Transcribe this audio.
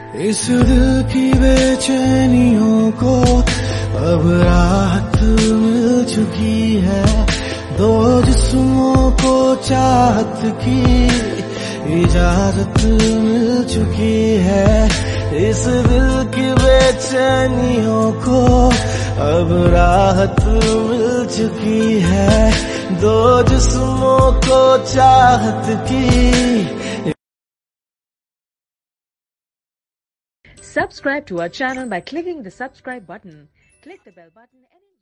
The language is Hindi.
इस दिल की बेचैनियों को अब राहत मिल चुकी है। दो जिस्मों को चाहत की इजाजत मिल चुकी है। इस दिल की बेचैनियों को अब राहत मिल चुकी है। दो जिस्मों को चाहत की। Subscribe to our channel by clicking the subscribe button. Click the bell button and